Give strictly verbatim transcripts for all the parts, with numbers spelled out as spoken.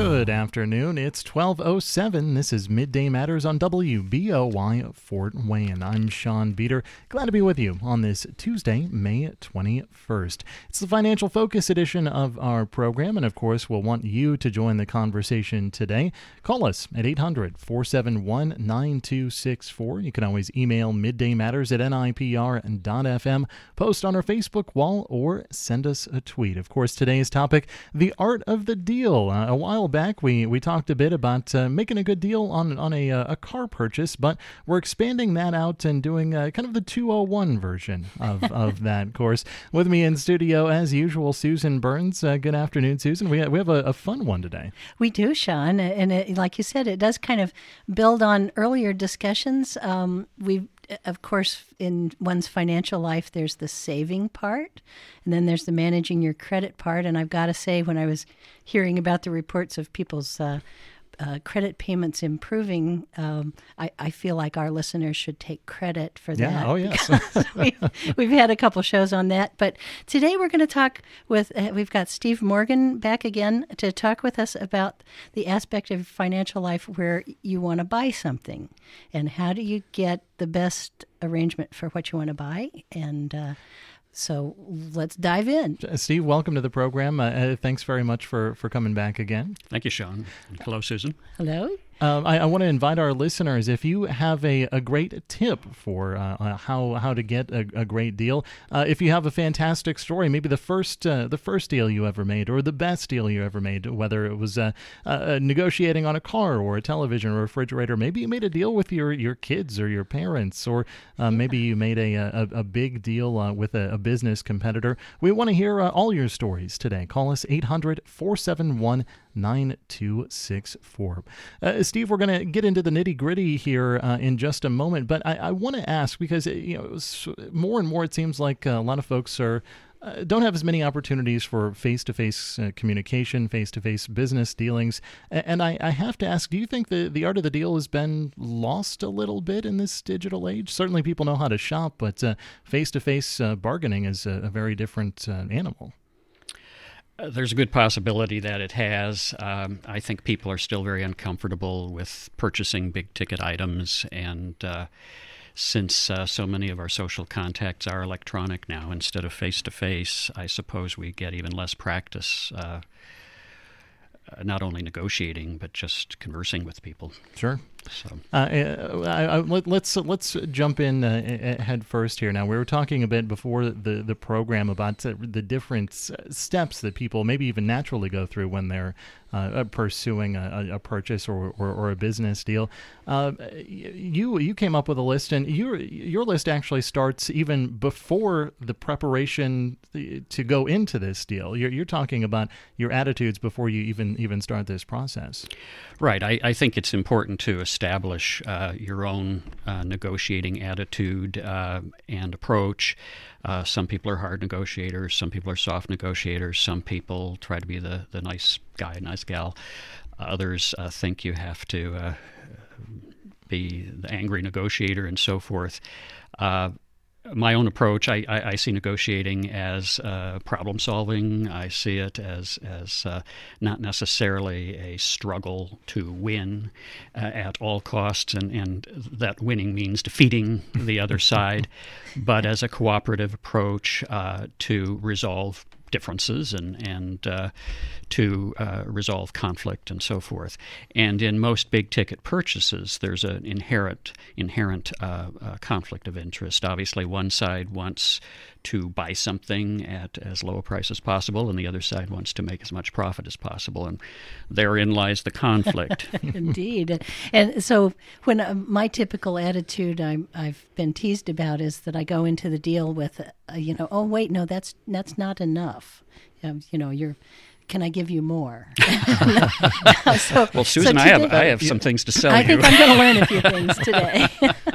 Good afternoon. It's twelve oh seven. This is Midday Matters on W B O Y Fort Wayne. I'm Sean Beater. Glad to be with you on this Tuesday, May twenty-first. It's the Financial Focus edition of our program, and of course, we'll want you to join the conversation today. Call us at eight hundred, four seven one, nine two six four. You can always email middaymatters at N I P R dot F M, post on our Facebook wall, or send us a tweet. Of course, today's topic, the art of the deal. Uh, a while back, we, we talked a bit about uh, making a good deal on on a, uh, a car purchase, but we're expanding that out and doing uh, kind of the two oh one version of, of that course. With me in studio, as usual, Susan Burns. Uh, good afternoon, Susan. We, we have a, a fun one today. We do, Sean. And it, like you said, it does kind of build on earlier discussions. Um, we've Of course, in one's financial life, there's the saving part, and then there's the managing your credit part. And I've got to say, when I was hearing about the reports of people's uh, uh, credit payments improving, um, I, I feel like our listeners should take credit for yeah, that. Oh, yes. we've, we've had a couple shows on that. But today we're going to talk with, uh, we've got Steve Morgan back again to talk with us about the aspect of financial life where you want to buy something. And how do you get the best arrangement for what you want to buy? And uh, so let's dive in. Steve, welcome to the program. Uh, thanks very much for, for coming back again. Thank you, Sean. Hello, Susan. Hello. Um, I, I want to invite our listeners, if you have a, a great tip for uh, uh, how how to get a, a great deal, uh, if you have a fantastic story, maybe the first uh, the first deal you ever made or the best deal you ever made, whether it was uh, uh, negotiating on a car or a television or a refrigerator, maybe you made a deal with your, your kids or your parents, or uh, maybe you made a a, a big deal uh, with a, a business competitor. We want to hear uh, all your stories today. Call us eight hundred, four seven one, nine two six four. Uh, Steve, we're going to get into the nitty-gritty here uh, in just a moment, but I, I want to ask, because you know, more and more it seems like a lot of folks are uh, don't have as many opportunities for face-to-face uh, communication, face-to-face business dealings, and I, I have to ask, do you think the, the art of the deal has been lost a little bit in this digital age? Certainly people know how to shop, but uh, face-to-face uh, bargaining is a, a very different uh, animal. Uh, there's a good possibility that it has. Um, I think people are still very uncomfortable with purchasing big-ticket items, and uh, since uh, so many of our social contacts are electronic now instead of face-to-face, I suppose we get even less practice, uh, not only negotiating, but just conversing with people. Sure. So. Uh, I, I, let, let's let's jump in uh, head first here. Now, we were talking a bit before the, the program about uh, the different steps that people maybe even naturally go through when they're uh, pursuing a, a purchase or, or, or a business deal. Uh, you you came up with a list, and your your list actually starts even before the preparation to go into this deal. You're, you're talking about your attitudes before you even even start this process. Right. I, I think it's important to establish uh, your own uh, negotiating attitude uh, and approach. Uh, some people are hard negotiators. Some people are soft negotiators. Some people try to be the, the nice guy, nice gal. Others uh, think you have to uh, be the angry negotiator and so forth. Uh, My own approach, I, I, I see negotiating as uh, problem solving. I see it as as uh, not necessarily a struggle to win uh, at all costs, and, and that winning means defeating the other side, but as a cooperative approach uh, to resolve differences and and uh, to uh, resolve conflict and so forth. And in most big ticket purchases, there's an inherent inherent uh, uh, conflict of interest. Obviously, one side wants to buy something at as low a price as possible, and the other side wants to make as much profit as possible, and therein lies the conflict. Indeed. And so when uh, my typical attitude I'm, I've been teased about is that I go into the deal with, uh, you know, oh, wait, no, that's that's not enough. Um, you know, you're, can I give you more? so, well, Susan, so today, I have I have some things to sell I you. think I'm going to learn a few things today.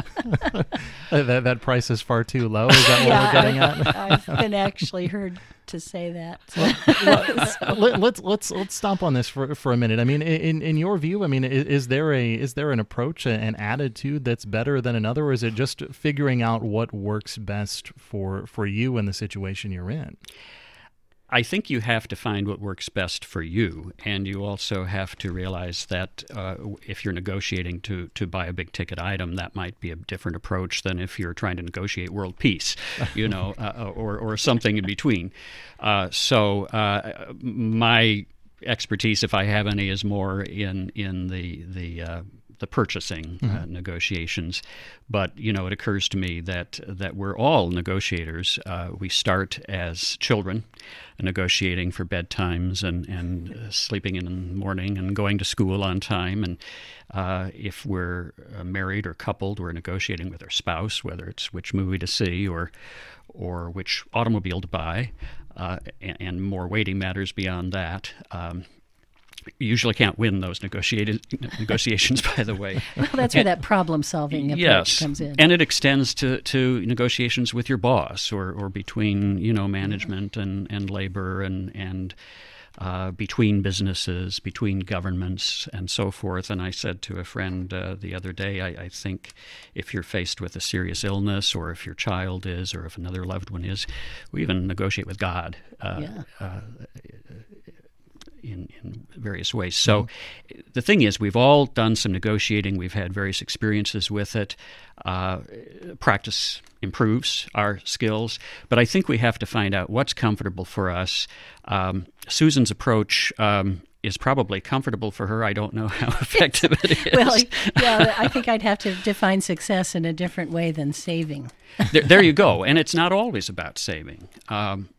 that that price is far too low. Is that what yeah, we're getting at? I've been actually heard to say that. So. Let, let's let's let's stop on this for for a minute. I mean, in in your view, I mean, is, is there a is there an approach, an attitude that's better than another, or is it just figuring out what works best for for you and the situation you're in? I think you have to find what works best for you, and you also have to realize that uh, if you're negotiating to, to buy a big ticket item, that might be a different approach than if you're trying to negotiate world peace, you know, uh, or or something in between. Uh, so uh, my expertise, if I have any, is more in in the the uh, the purchasing uh, mm-hmm. negotiations. But, you know, it occurs to me that that we're all negotiators. Uh, we start as children, negotiating for bedtimes and, and uh, sleeping in the morning and going to school on time. And uh, if we're uh, married or coupled, we're negotiating with our spouse, whether it's which movie to see or or which automobile to buy, uh, and, and more weighting matters beyond that. Um, You usually can't win those negotiated negotiations, by the way. Well, that's where and, that problem-solving approach yes, comes in. And it extends to, to negotiations with your boss, or, or between you know management yeah. and, and labor, and and uh, between businesses, between governments, and so forth. And I said to a friend uh, the other day, I, I think if you're faced with a serious illness, or if your child is, or if another loved one is, we even negotiate with God. Uh, yeah. Uh, In, in various ways. So mm-hmm. the thing is, we've all done some negotiating. We've had various experiences with it. Uh, practice improves our skills. But I think we have to find out what's comfortable for us. Um, Susan's approach um, is probably comfortable for her. I don't know how effective it is. Well, yeah, I think I'd have to define success in a different way than saving. there, there you go. And it's not always about saving. Um,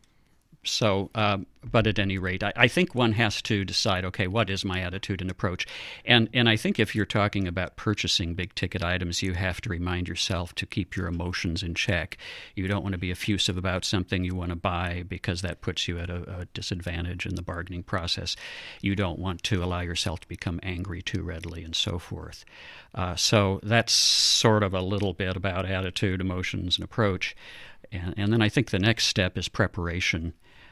So, um, but at any rate, I, I think one has to decide, okay, what is my attitude and approach? And and I think if you're talking about purchasing big-ticket items, you have to remind yourself to keep your emotions in check. You don't want to be effusive about something you want to buy, because that puts you at a, a disadvantage in the bargaining process. You don't want to allow yourself to become angry too readily, and so forth. Uh, so that's sort of a little bit about attitude, emotions, and approach. And, and then I think the next step is preparation.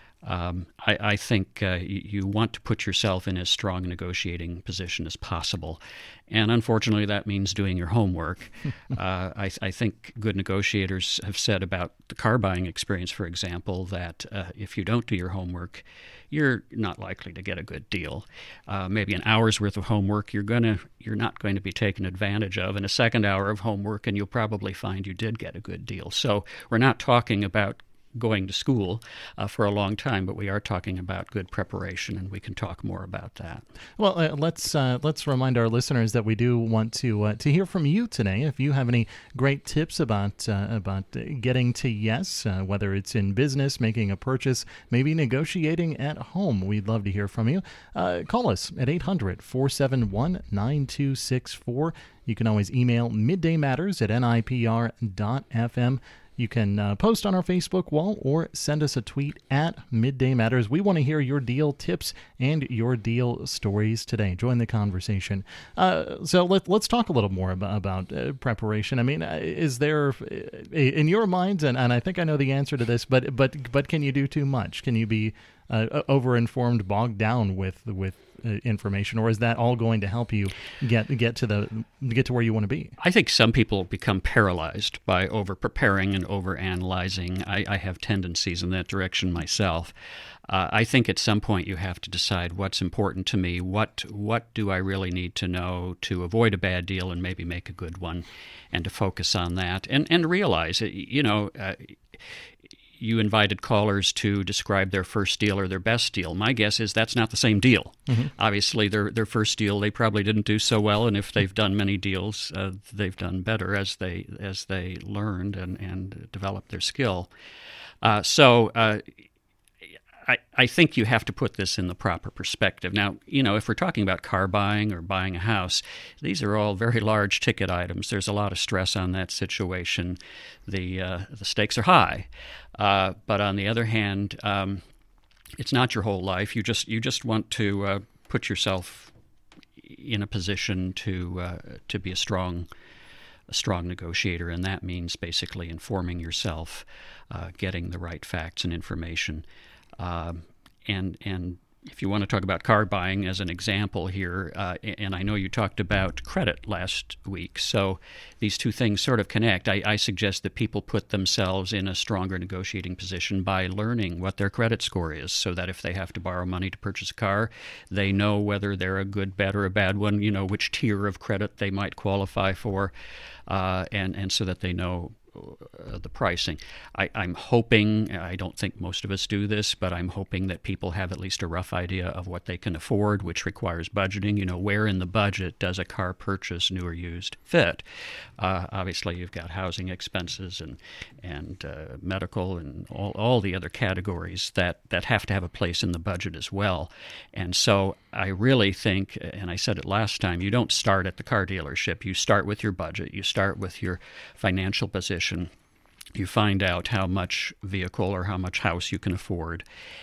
Um, I, I think uh, you, you want to put yourself in as strong a negotiating position as possible. And unfortunately, that means doing your homework. uh, I, I think good negotiators have said about the car buying experience, for example, that uh, if you don't do your homework, you're not likely to get a good deal. Uh, maybe an hour's worth of homework, you're gonna you're not going to be taken advantage of, and a second hour of homework, and you'll probably find you did get a good deal. So we're not talking about going to school uh, for a long time, but we are talking about good preparation, and we can talk more about that. Well, uh, let's uh, let's remind our listeners that we do want to uh, to hear from you today. If you have any great tips about uh, about getting to yes, uh, whether it's in business, making a purchase, maybe negotiating at home, we'd love to hear from you. Uh, call us at eight hundred, four seven one, nine two six four. You can always email middaymatters at N I P R dot F M. You can uh, post on our Facebook wall or send us a tweet at Midday Matters. We want to hear your deal tips and your deal stories today. Join the conversation. Uh, so let, let's talk a little more about, about uh, preparation. I mean, uh, is there, uh, in your minds, and, and I think I know the answer to this, but but but can you do too much? Can you be uh, over-informed, bogged down with with uh, information, or is that all going to help you get get to the get to where you want to be? I think some people become paralyzed by over-preparing and over-analyzing. I, I have tendencies in that direction myself. Uh, I think at some point you have to decide what's important to me, what what do I really need to know to avoid a bad deal and maybe make a good one, and to focus on that, and, and realize, you know, uh, you invited callers to describe their first deal or their best deal. My guess is that's not the same deal. Mm-hmm. Obviously, their their first deal, they probably didn't do so well, and if they've done many deals, uh, they've done better as they as they learned and, and developed their skill. Uh, so uh, I, I think you have to put this in the proper perspective. Now, you know, if we're talking about car buying or buying a house, these are all very large ticket items. There's a lot of stress on that situation. The uh, the stakes are high. Uh, but on the other hand, um, it's not your whole life. You just you just want to uh, put yourself in a position to uh, to be a strong a strong negotiator, and that means basically informing yourself, uh, getting the right facts and information. Um, and and if you want to talk about car buying as an example here, uh, and I know you talked about credit last week, so these two things sort of connect. I, I suggest that people put themselves in a stronger negotiating position by learning what their credit score is, so that if they have to borrow money to purchase a car, they know whether they're a good, bad, or a bad one, you know, which tier of credit they might qualify for, uh, and, and so that they know Uh, the pricing. I, I'm hoping, I don't think most of us do this, but I'm hoping that people have at least a rough idea of what they can afford, which requires budgeting. You know, where in the budget does a car purchase, new or used, fit? Uh, obviously, you've got housing expenses and and uh, medical and all, all the other categories that, that have to have a place in the budget as well. And so I really think, and I said it last time, you don't start at the car dealership. You start with your budget. You start with your financial position. You find out how much vehicle or how much house you can afford,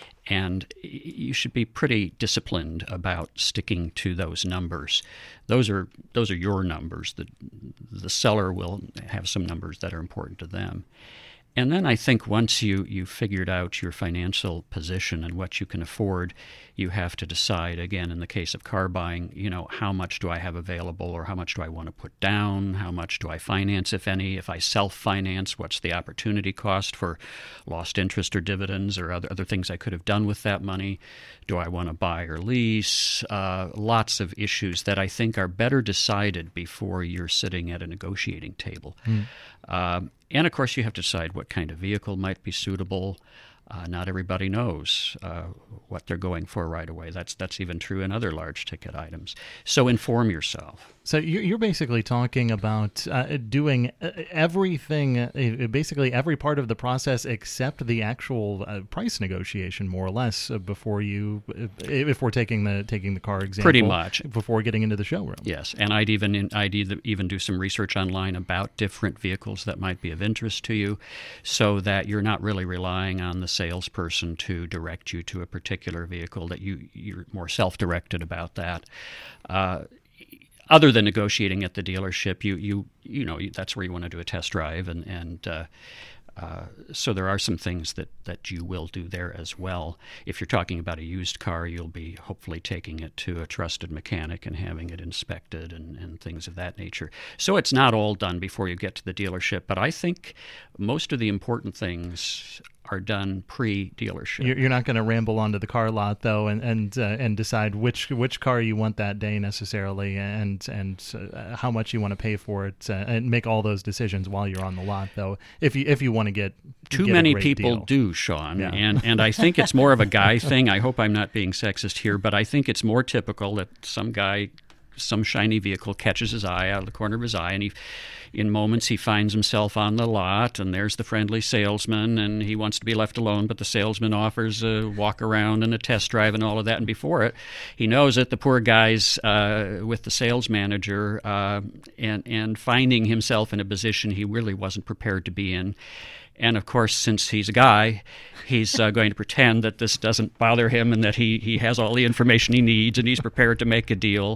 and you should be pretty disciplined about sticking to those numbers. Those are those are your numbers. The, the seller will have some numbers that are important to them. And then I think once you, you figured out your financial position and what you can afford, you have to decide, again, in the case of car buying, you know, how much do I have available, or how much do I want to put down? How much do I finance, if any? If I self-finance, what's the opportunity cost for lost interest or dividends or other, other things I could have done with that money? Do I want to buy or lease? Uh, lots of issues that I think are better decided before you're sitting at a negotiating table. Mm. Um, and, of course, you have to decide what kind of vehicle might be suitable. Uh, not everybody knows uh, what they're going for right away. That's that's even true in other large ticket items. So inform yourself. So you're basically talking about uh, doing everything, uh, basically every part of the process except the actual uh, price negotiation, more or less, uh, before you, if we're taking the taking the car example. Pretty much. Before getting into the showroom. Yes, and I'd even I'd even do some research online about different vehicles that might be of interest to you, so that you're not really relying on the salesperson to direct you to a particular vehicle. That you you're more self-directed about that. Uh, Other than negotiating at the dealership, you you you know that's where you want to do a test drive, and and uh, uh, so there are some things that, that you will do there as well. If you're talking about a used car, you'll be hopefully taking it to a trusted mechanic and having it inspected and, and things of that nature. So it's not all done before you get to the dealership, but I think most of the important things are done pre-dealership. You're not going to ramble onto the car lot, though, and and uh, and decide which which car you want that day necessarily, and and uh, how much you want to pay for it, uh, and make all those decisions while you're on the lot, though. If you if you want to get too get many a people deal. do, Sean, yeah. and and I think it's more of a guy thing. I hope I'm not being sexist here, but I think it's more typical that some guy, some shiny vehicle catches his eye out of the corner of his eye, and he, in moments, he finds himself on the lot, and there's the friendly salesman, and he wants to be left alone, but the salesman offers a walk around and a test drive and all of that, and before it, he knows it. The poor guy's uh, with the sales manager, uh, and and finding himself in a position he really wasn't prepared to be in. And, of course, since he's a guy, he's uh, going to pretend that this doesn't bother him and that he, he has all the information he needs and he's prepared to make a deal.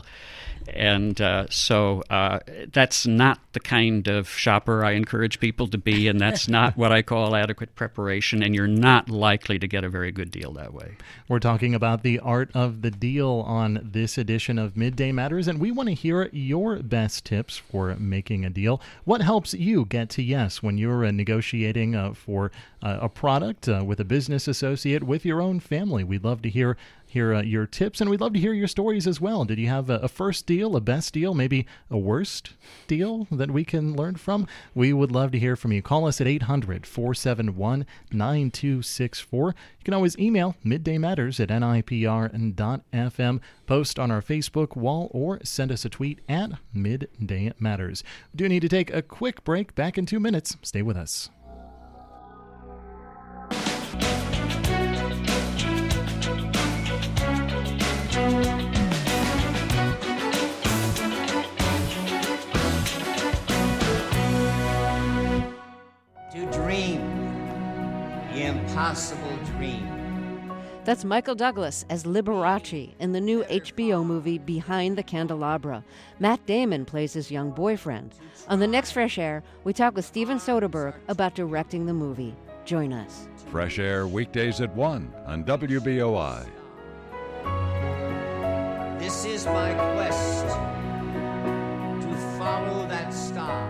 And uh, so uh, that's not the kind of shopper I encourage people to be, and that's not what I call adequate preparation, and you're not likely to get a very good deal that way. We're talking about the art of the deal on this edition of Midday Matters, and we want to hear your best tips for making a deal. What helps you get to yes when you're uh, negotiating uh, for uh, a product uh, with a business associate, with your own family? We'd love to hear hear uh, your tips, and we'd love to hear your stories as well. Did you have a, a first deal, a best deal, maybe a worst deal that we can learn from? We would love to hear from you. Call us at eight hundred, four seven one, nine two six four. You can always email middaymatters at N I P R dot F M, post on our Facebook wall, or send us a tweet at Midday Matters. We do need to take a quick break. Back in two minutes. Stay with us. Impossible dream. That's Michael Douglas as Liberace in the new H B O movie Behind the Candelabra. Matt Damon plays his young boyfriend. On the next Fresh Air, we talk with Steven Soderbergh about directing the movie. Join us. Fresh Air weekdays at one on W B O I. This is my quest to follow that star.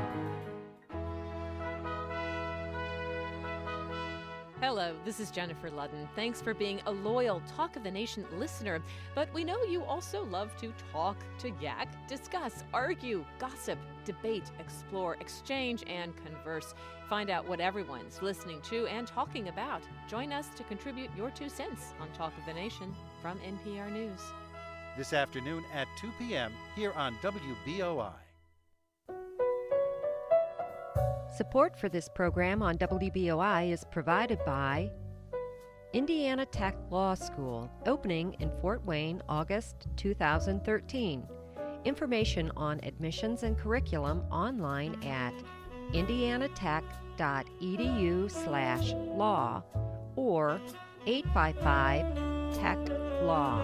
Hello, this is Jennifer Ludden. Thanks for being a loyal Talk of the Nation listener. But we know you also love to talk, to yak, discuss, argue, gossip, debate, explore, exchange, and converse. Find out what everyone's listening to and talking about. Join us to contribute your two cents on Talk of the Nation from N P R News. This afternoon at two p.m. here on W B O I. Support for this program on W B O I is provided by Indiana Tech Law School, opening in Fort Wayne, August two thousand thirteen. Information on admissions and curriculum online at indianatech.edu slash law or eight five five tech law.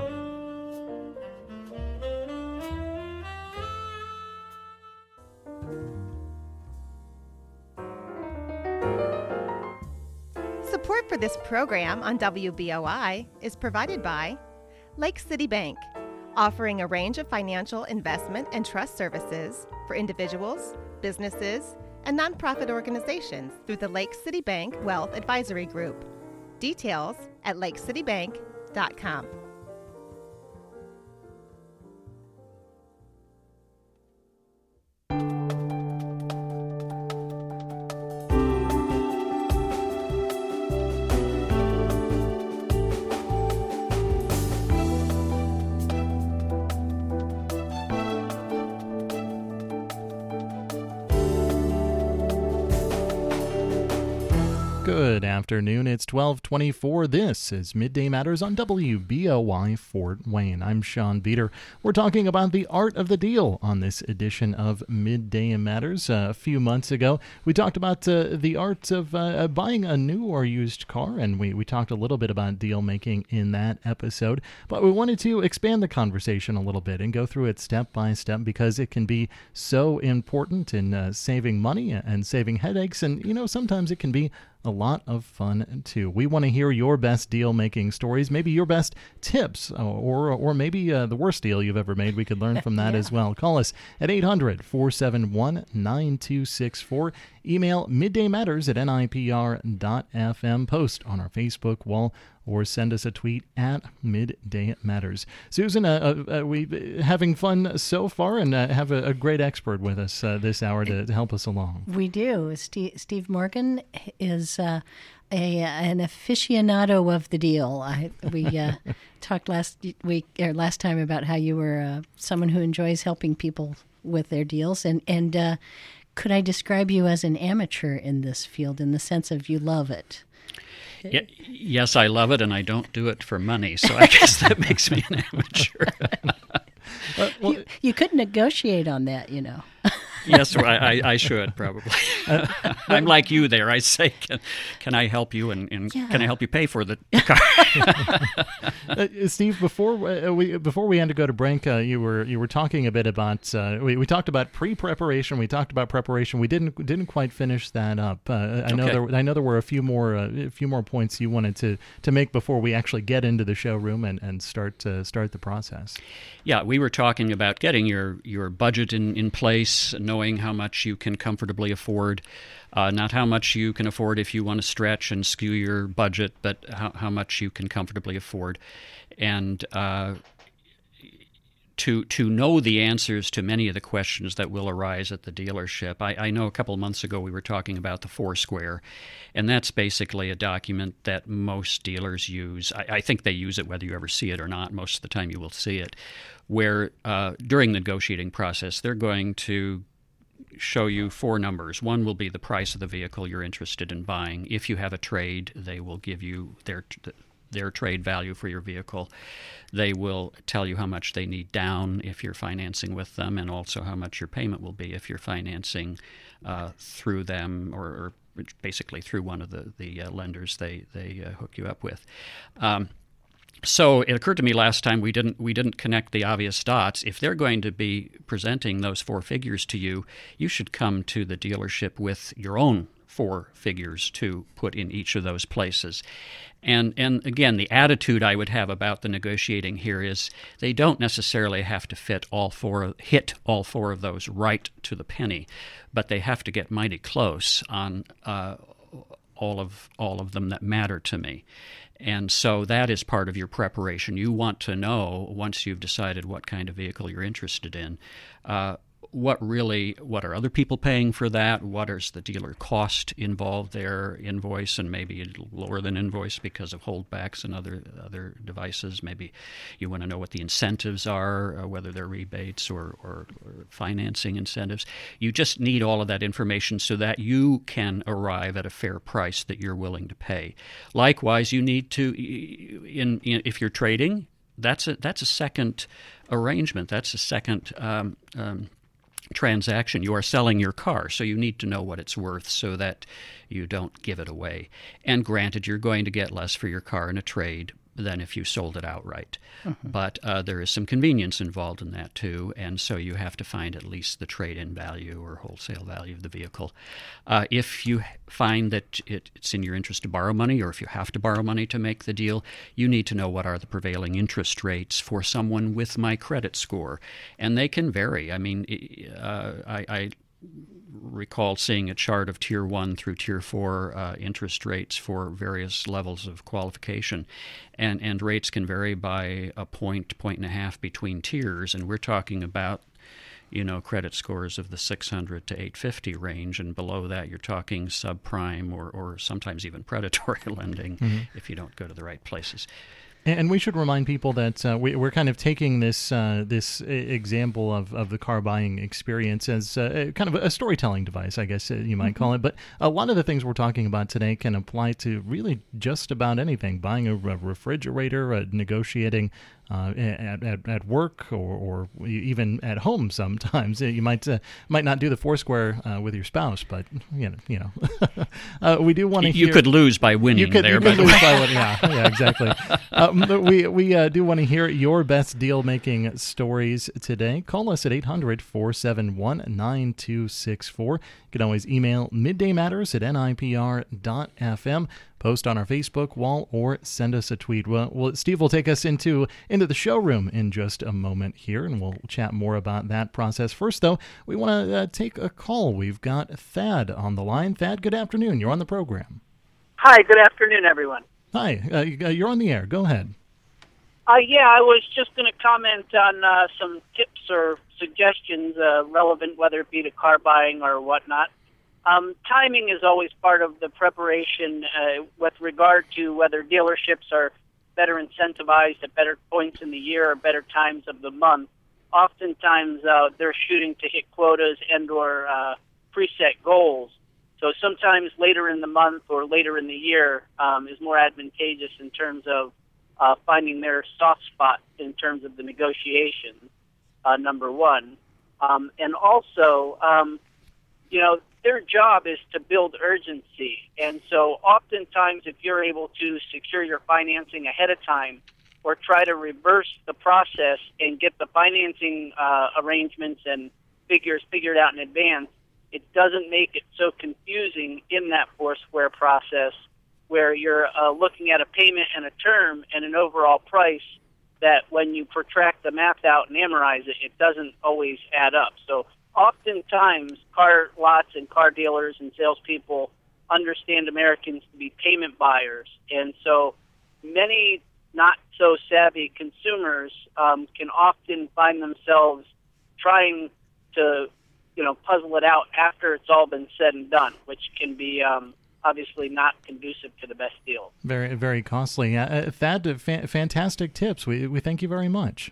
Support for this program on W B O I is provided by Lake City Bank, offering a range of financial investment and trust services for individuals, businesses, and nonprofit organizations through the Lake City Bank Wealth Advisory Group. Details at lake city bank dot com. Good afternoon. It's twelve twenty-four. This is Midday Matters on W B O I Fort Wayne. I'm Sean Beater. We're talking about the art of the deal on this edition of Midday Matters. Uh, a few months ago, we talked about uh, the art of uh, buying a new or used car, and we, we talked a little bit about deal making in that episode. But we wanted to expand the conversation a little bit and go through it step by step because it can be so important in uh, saving money and saving headaches. And, you know, sometimes it can be a lot of fun, too. We want to hear your best deal-making stories, maybe your best tips, or or maybe uh, the worst deal you've ever made. We could learn from that yeah. as well. Call us at eight hundred, four seven one, nine two six four. Email middaymatters at N I P R dot F M. Post on our Facebook wall or send us a tweet at Midday Matters. Susan, uh, uh, we having fun so far and uh, have a, a great expert with us uh, this hour to, to help us along. We do. Steve, Steve Morgan is uh, a an aficionado of the deal. I, we uh, talked last week or last time about how you were uh, someone who enjoys helping people with their deals, and and uh, could I describe you as an amateur in this field in the sense of you love it? Y- yes, I love it, and I don't do it for money, so I guess that makes me an amateur. uh, well, you, you could negotiate on that, you know. Yes, well, I, I should probably. I'm like you there. I say, can, can I help you, and, and yeah. can I help you pay for the car? uh, Steve, before uh, we before we had to go to break, uh, you were you were talking a bit about uh, we we talked about pre-preparation. We talked about preparation. We didn't didn't quite finish that up. Uh, I know okay. there I know there were a few more uh, a few more points you wanted to, to make before we actually get into the showroom and, and start uh, start the process. Yeah, we were talking about getting your your budget in, in place, knowing how much you can comfortably afford, uh, not how much you can afford if you want to stretch and skew your budget, but how, how much you can comfortably afford. And uh, to to know the answers to many of the questions that will arise at the dealership. I, I know a couple of months ago we were talking about the Foursquare, and that's basically a document that most dealers use. I, I think they use it whether you ever see it or not. Most of the time you will see it, where uh, during the negotiating process they're going to show you four numbers. One will be the price of the vehicle you're interested in buying. If you have a trade, they will give you their their trade value for your vehicle. They will tell you how much they need down if you're financing with them, and also how much your payment will be if you're financing uh, through them, or, or basically through one of the, the uh, lenders they, they uh, hook you up with. Um, So it occurred to me last time we didn't we didn't connect the obvious dots. If they're going to be presenting those four figures to you, you should come to the dealership with your own four figures to put in each of those places. And and again, the attitude I would have about the negotiating here is they don't necessarily have to fit all four, hit all four of those right to the penny, but they have to get mighty close on uh, all of all of them that matter to me. And so that is part of your preparation. You want to know, once you've decided what kind of vehicle you're interested in, uh, what really, what are other people paying for that? What is the dealer cost involved there, invoice, and maybe lower than invoice because of holdbacks and other other devices. Maybe you want to know what the incentives are, uh, whether they're rebates or, or, or financing incentives. You just need all of that information so that you can arrive at a fair price that you're willing to pay. Likewise, you need to, in, in if you're trading, that's a that's a second arrangement. That's a second um, um, transaction. You are selling your car, so you need to know what it's worth so that you don't give it away. And granted, you're going to get less for your car in a trade than if you sold it outright. Mm-hmm. But uh, there is some convenience involved in that too, and so you have to find at least the trade-in value or wholesale value of the vehicle. Uh, if you find that it, it's in your interest to borrow money, or if you have to borrow money to make the deal, you need to know what are the prevailing interest rates for someone with my credit score. And they can vary. I mean, uh, I... I recall seeing a chart of tier one through tier four uh, interest rates for various levels of qualification, and and rates can vary by a point, point and a half between tiers, and we're talking about, you know, credit scores of the six hundred to eight fifty range, and below that you're talking subprime or, or sometimes even predatory lending mm-hmm. if you don't go to the right places. And we should remind people that uh, we, we're kind of taking this uh, this example of, of the car buying experience as uh, kind of a storytelling device, I guess you might call it. But a lot of the things we're talking about today can apply to really just about anything. Buying a, a refrigerator, uh, negotiating uh, at, at at work, or, or even at home. Sometimes you might uh, might not do the Foursquare uh, with your spouse, but you know, you know, uh, we do want to. You hear, could lose by winning you could, there. You by could the lose way. by winning. Yeah, yeah, exactly. Um, but we we uh, do want to hear your best deal making stories today. Call us at eight hundred, four seven one, nine two six four. You can always email midday matters at N I P R dot F M. Post on our Facebook wall or send us a tweet. Well, well, Steve will take us into into the showroom in just a moment here, and we'll chat more about that process. First, though, we want to uh, take a call. We've got Thad on the line. Thad, good afternoon. You're on the program. Hi, good afternoon, everyone. Hi, uh, you're on the air. Go ahead. Uh, yeah, I was just going to comment on uh, some tips or suggestions uh, relevant, whether it be to car buying or whatnot. Um, timing is always part of the preparation uh, with regard to whether dealerships are better incentivized at better points in the year or better times of the month. Oftentimes, uh, they're shooting to hit quotas and or uh, preset goals. So sometimes later in the month or later in the year um, is more advantageous in terms of uh, finding their soft spot in terms of the negotiations, uh, number one. Um, and also, um, you know, their job is to build urgency. And so oftentimes if you're able to secure your financing ahead of time or try to reverse the process and get the financing uh, arrangements and figures figured out in advance, it doesn't make it so confusing in that Foursquare process where you're uh, looking at a payment and a term and an overall price that when you protract the math out and amortize it, it doesn't always add up. So oftentimes, car lots and car dealers and salespeople understand Americans to be payment buyers, and so many not-so-savvy consumers um, can often find themselves trying to, you know, puzzle it out after it's all been said and done, which can be um, obviously not conducive to the best deal. Very, very costly. Uh, Thad, uh, fa- fantastic tips. We we thank you very much.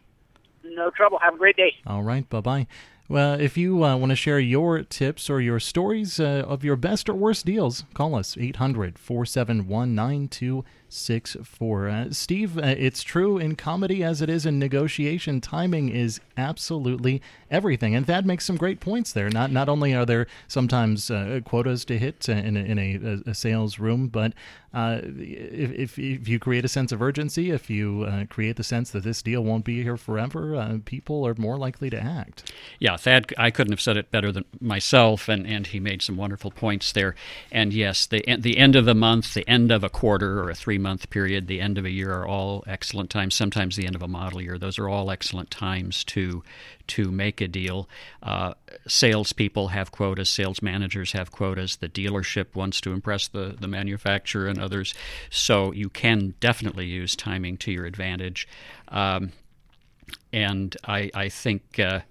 No trouble. Have a great day. All right. Bye-bye. Well, if you uh, want to share your tips or your stories uh, of your best or worst deals, call us eight hundred, four seven one, nine two six four. Uh, Steve, uh, it's true in comedy as it is in negotiation. Timing is absolutely everything, and Thad makes some great points there. Not not only are there sometimes uh, quotas to hit uh, in a, in a, a sales room, but uh, if, if if you create a sense of urgency, if you uh, create the sense that this deal won't be here forever, uh, people are more likely to act. Yeah, Thad, I couldn't have said it better than myself, and, and he made some wonderful points there. And yes, the the end of a month, the end of a quarter or a three-month period, the end of a year are all excellent times. Sometimes the end of a model year. Those are all excellent times to to make a deal. Uh, salespeople have quotas. Sales managers have quotas. The dealership wants to impress the, the manufacturer and others. So you can definitely use timing to your advantage. Um, and I, I think... Uh,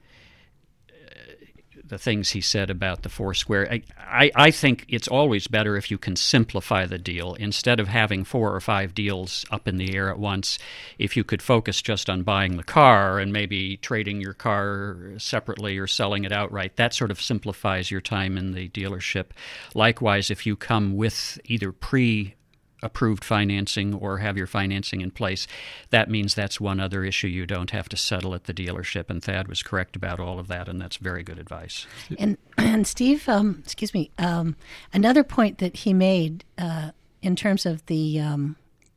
the things he said about the Foursquare. I, I, I think it's always better if you can simplify the deal. Instead of having four or five deals up in the air at once, if you could focus just on buying the car and maybe trading your car separately or selling it outright, that sort of simplifies your time in the dealership. Likewise, if you come with either pre approved financing or have your financing in place, that means that's one other issue you don't have to settle at the dealership. And Thad was correct about all of that, and that's very good advice. And and Steve, um, excuse me, um, another point that he made uh, in terms of the um,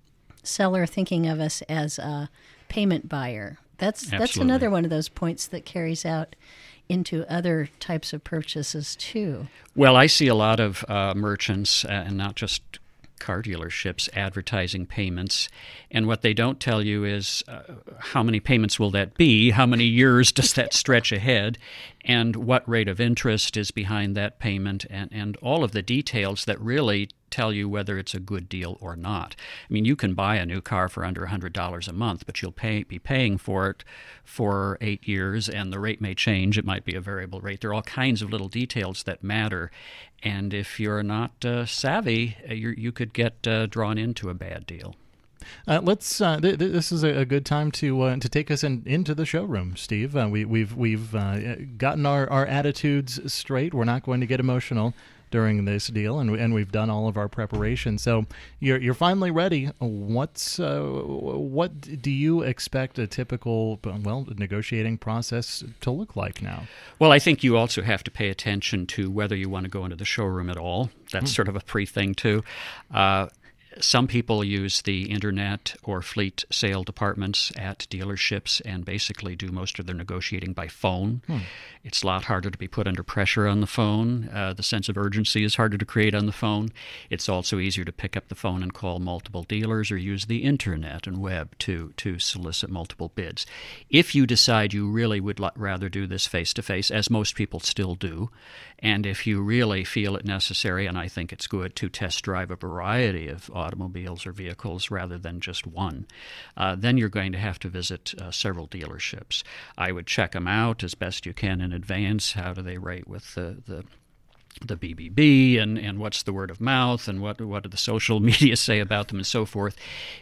seller thinking of us as a payment buyer. That's Absolutely. That's another one of those points that carries out into other types of purchases too. Well, I see a lot of uh, merchants, uh, and not just car dealerships, advertising payments, and what they don't tell you is uh, how many payments will that be, how many years does that stretch ahead, and what rate of interest is behind that payment, and, and all of the details that really tell you whether it's a good deal or not. I mean, you can buy a new car for under one hundred dollars a month, but you'll pay, be paying for it for eight years, and the rate may change. It might be a variable rate. There are all kinds of little details that matter, and if you're not uh, savvy, you you could get uh, drawn into a bad deal. Uh, let's. Uh, th- th- this is a, a good time to uh, to take us in, into the showroom, Steve. Uh, we, we've we've uh, gotten our, our attitudes straight. We're not going to get emotional during this deal, and and we've done all of our preparation. So you're you're finally ready. What's uh, what do you expect a typical well negotiating process to look like now? Well, I think you also have to pay attention to whether you want to go into the showroom at all. That's mm. sort of a pre-thing too. Uh, Some people use the internet or fleet sale departments at dealerships and basically do most of their negotiating by phone. Hmm. It's a lot harder to be put under pressure on the phone. Uh, the sense of urgency is harder to create on the phone. It's also easier to pick up the phone and call multiple dealers or use the internet and web to, to solicit multiple bids. If you decide you really would l- rather do this face-to-face, as most people still do, and if you really feel it necessary, and I think it's good, to test drive a variety of automobiles or vehicles rather than just one, uh, then you're going to have to visit uh, several dealerships. I would check them out as best you can in advance. How do they rate with the the the B B B, and, and what's the word of mouth, and what what do the social media say about them, and so forth.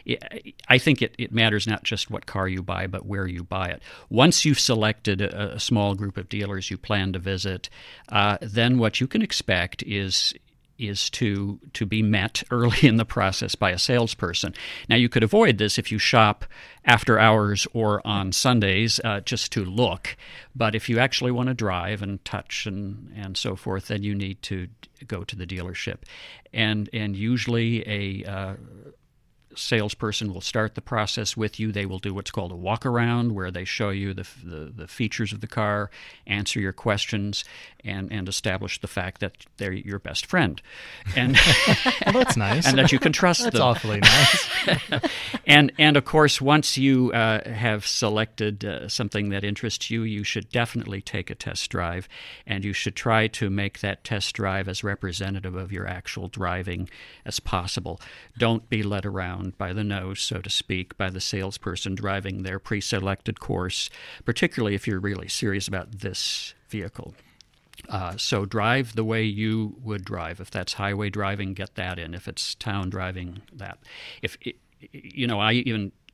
I think it, it matters not just what car you buy, but where you buy it. Once you've selected a, a small group of dealers you plan to visit, uh, then what you can expect is is to to be met early in the process by a salesperson. Now, you could avoid this if you shop after hours or on Sundays uh, just to look, but if you actually want to drive and touch and, and so forth, then you need to go to the dealership. And, and usually a uh, salesperson will start the process with you. They will do what's called a walk around, where they show you the, the the features of the car, answer your questions, and and establish the fact that they're your best friend, and well, that's nice, and that you can trust that's them. That's awfully nice. and and of course, once you uh, have selected uh, something that interests you, you should definitely take a test drive, and you should try to make that test drive as representative of your actual driving as possible. Don't be led around by the nose, so to speak, by the salesperson driving their pre-selected course, particularly if you're really serious about this vehicle. Uh, so drive the way you would drive. If that's highway driving, get that in. If it's town driving, that. If it, you know, I even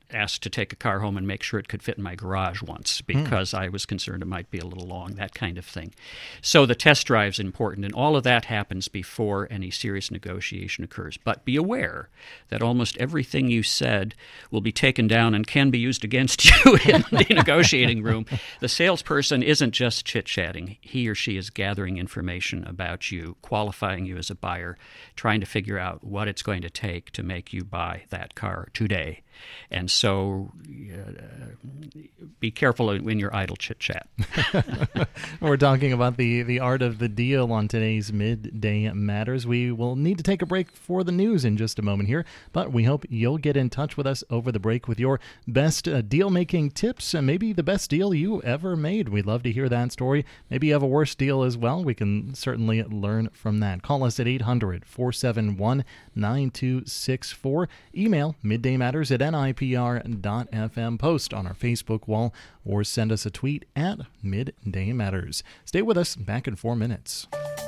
asked to take a car home and make sure it could fit in my garage once because mm. I was concerned it might be a little long, that kind of thing. So the test drive is important, and all of that happens before any serious negotiation occurs. But be aware that almost everything you said will be taken down and can be used against you in the negotiating room. The salesperson isn't just chit-chatting. He or she is gathering information about you, qualifying you as a buyer, trying to figure out what it's going to take to make you buy that car today. And so uh, be careful in your idle chit-chat. We're talking about the, the art of the deal on today's Midday Matters. We will need to take a break for the news in just a moment here, but we hope you'll get in touch with us over the break with your best uh, deal-making tips and maybe the best deal you ever made. We'd love to hear that story. Maybe you have a worse deal as well. We can certainly learn from that. Call us at eight hundred, four seven one, nine two six four. Email middaymatters at N I P R dot F M. Post on our Facebook wall or send us a tweet at Midday Matters. Stay with us. Back in four minutes.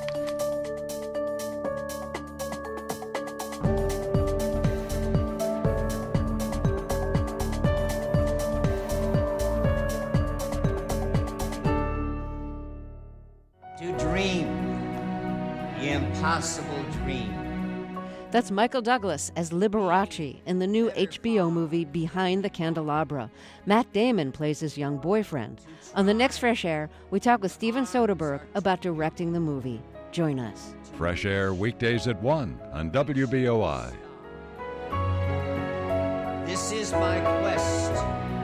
To dream the impossible dream. That's Michael Douglas as Liberace in the new H B O movie Behind the Candelabra. Matt Damon plays his young boyfriend. On the next Fresh Air, we talk with Steven Soderbergh about directing the movie. Join us. Fresh Air weekdays at one on W B O I. This is my quest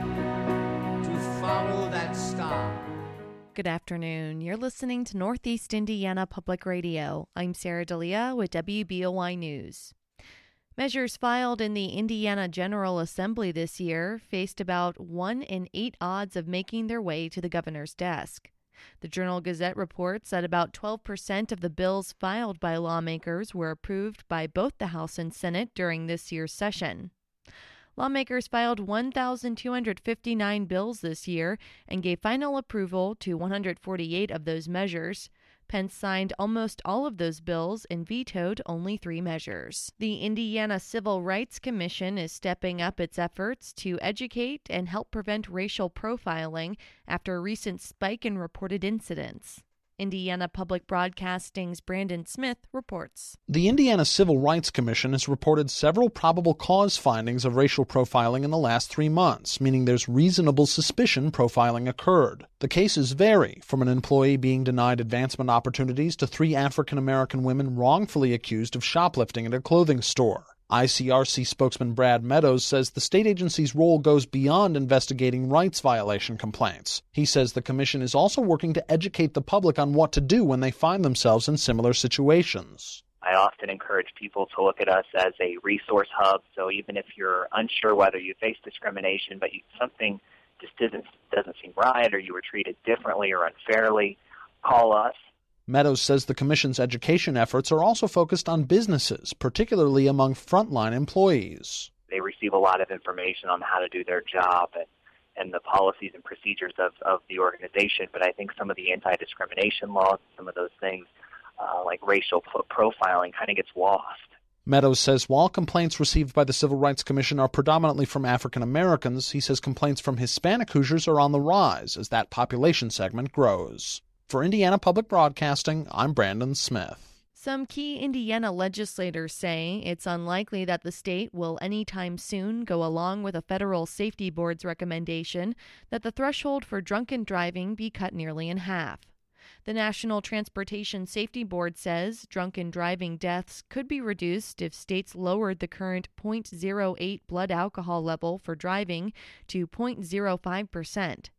to follow that star. Good afternoon. You're listening to Northeast Indiana Public Radio. I'm Sarah D'Elia with W B O I News. Measures filed in the Indiana General Assembly this year faced about one in eight odds of making their way to the governor's desk. The Journal-Gazette reports that about twelve percent of the bills filed by lawmakers were approved by both the House and Senate during this year's session. Lawmakers filed one thousand two hundred fifty-nine bills this year and gave final approval to one hundred forty-eight of those measures. Pence signed almost all of those bills and vetoed only three measures. The Indiana Civil Rights Commission is stepping up its efforts to educate and help prevent racial profiling after a recent spike in reported incidents. Indiana Public Broadcasting's Brandon Smith reports. The Indiana Civil Rights Commission has reported several probable cause findings of racial profiling in the last three months, meaning there's reasonable suspicion profiling occurred. The cases vary, from an employee being denied advancement opportunities to three African American women wrongfully accused of shoplifting at a clothing store. I C R C spokesman Brad Meadows says the state agency's role goes beyond investigating rights violation complaints. He says the commission is also working to educate the public on what to do when they find themselves in similar situations. I often encourage people to look at us as a resource hub, so even if you're unsure whether you face discrimination, but you, something just doesn't, doesn't seem right, or you were treated differently or unfairly, call us. Meadows says the commission's education efforts are also focused on businesses, particularly among frontline employees. They receive a lot of information on how to do their job and, and the policies and procedures of, of the organization, but I think some of the anti-discrimination laws, some of those things, uh, like racial pro- profiling, kind of gets lost. Meadows says while complaints received by the Civil Rights Commission are predominantly from African Americans, he says complaints from Hispanic Hoosiers are on the rise as that population segment grows. For Indiana Public Broadcasting, I'm Brandon Smith. Some key Indiana legislators say it's unlikely that the state will anytime soon go along with a federal safety board's recommendation that the threshold for drunken driving be cut nearly in half. The National Transportation Safety Board says drunken driving deaths could be reduced if states lowered the current zero point zero eight blood alcohol level for driving to zero point zero five percent.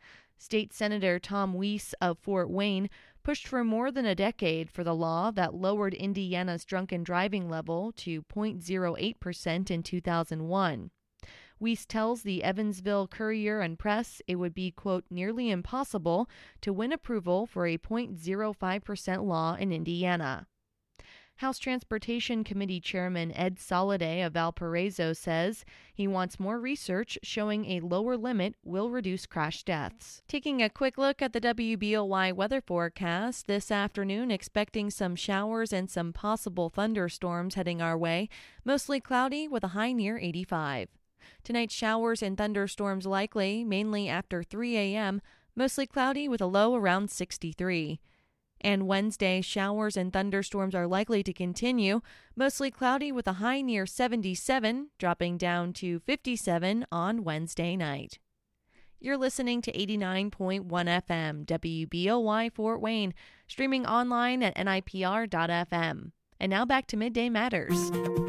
State Senator Tom Weiss of Fort Wayne pushed for more than a decade for the law that lowered Indiana's drunken driving level to zero point zero eight percent in two thousand one. Weiss tells the Evansville Courier and Press it would be, quote, nearly impossible to win approval for a zero point zero five percent law in Indiana. House Transportation Committee Chairman Ed Soliday of Valparaiso says he wants more research showing a lower limit will reduce crash deaths. Taking a quick look at the W B O I weather forecast, this afternoon expecting some showers and some possible thunderstorms heading our way, mostly cloudy with a high near eighty-five. Tonight, showers and thunderstorms likely, mainly after three a.m., mostly cloudy with a low around sixty-three. And Wednesday, showers and thunderstorms are likely to continue, mostly cloudy with a high near seventy-seven, dropping down to fifty-seven on Wednesday night. You're listening to eighty-nine point one F M, W B O Y Fort Wayne, streaming online at N I P R dot F M. And now back to Midday Matters.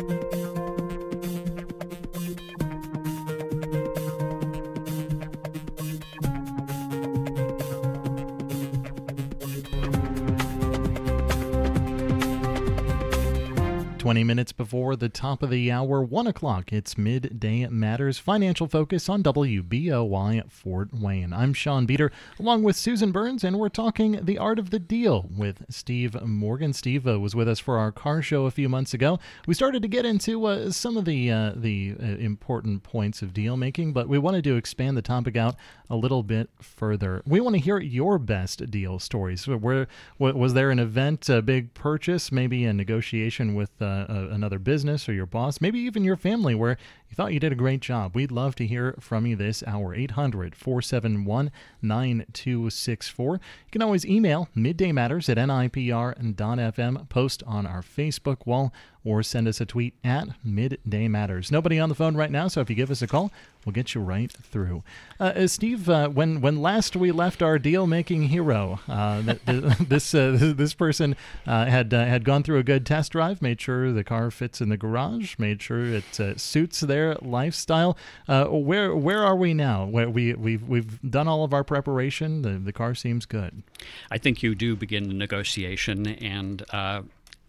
twenty minutes before the top of the hour, one o'clock, it's Midday Matters, Financial Focus on W B O Y Fort Wayne. I'm Sean Beater, along with Susan Burns, and we're talking The Art of the Deal with Steve Morgan. Steve uh, was with us for our car show a few months ago. We started to get into uh, some of the uh, the uh, important points of deal making, but we wanted to expand the topic out a little bit further. We want to hear your best deal stories. So where, was there an event, a big purchase, maybe a negotiation with uh, Uh, another business or your boss, maybe even your family, where you thought you did a great job? We'd love to hear from you this hour. eight hundred, four seven one, nine two six four. You can always email midday matters at N I P R dot F M, post on our Facebook wall, or send us a tweet at Midday Matters. Nobody on the phone right now, so if you give us a call, we'll get you right through. Uh, uh, Steve, uh, when when last we left our deal-making hero, uh, th- th- this uh, this person uh, had uh, had gone through a good test drive, made sure the car fits in the garage, made sure it uh, suits their lifestyle. Uh, where where are we now? Where we we've we've done all of our preparation. The the car seems good. I think you do begin the negotiation, and uh,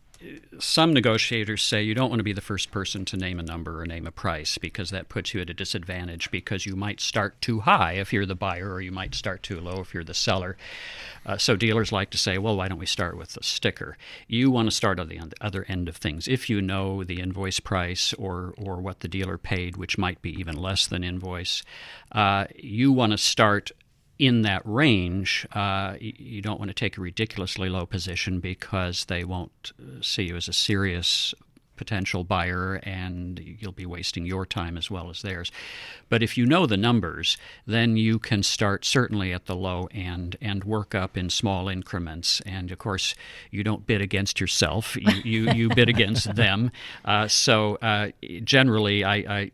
some negotiators say you don't want to be the first person to name a number or name a price, because that puts you at a disadvantage, because you might start too high if you're the buyer, or you might start too low if you're the seller. Uh, so dealers like to say, well, why don't we start with the sticker? You want to start on the other end of things. If you know the invoice price or or what the dealer paid, which might be even less than invoice, uh, you want to start in that range. Uh, you don't want to take a ridiculously low position, because they won't see you as a serious potential buyer, and you'll be wasting your time as well as theirs. But if you know the numbers, then you can start certainly at the low end and work up in small increments. And of course, you don't bid against yourself; you you, you bid against them. Uh, so uh, generally, I. I